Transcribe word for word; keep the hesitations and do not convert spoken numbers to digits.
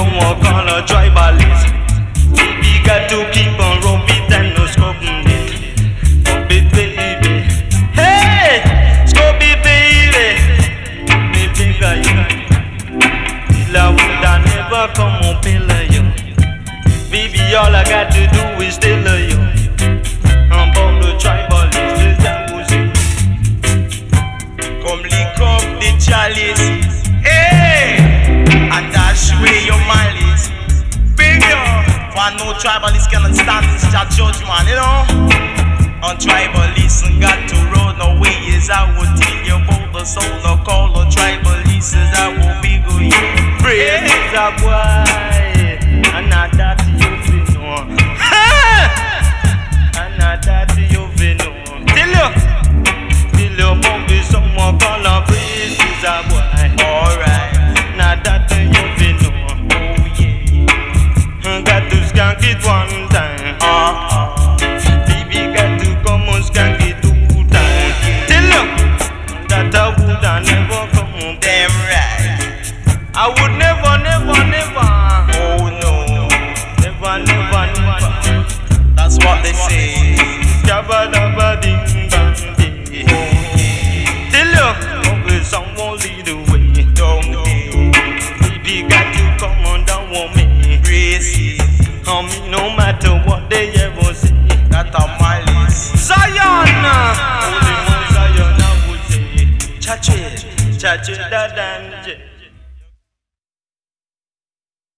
don't want call a tribalist. We got to keep on rolling and no scoping it. Scopey baby, hey, Scopey baby, baby guy, la would I never come on pillar you. Baby, all I got to do is still a you. I'm born the tribalist, is that was it. Come lick up the chalice, hey, and dash away your malice. Big yo, for no tribalist cannot stand this judgment, you know. On tribalists and got to run away as I will tell you about the soul of call on tribalists as I will be going. Praise the boy, and not that.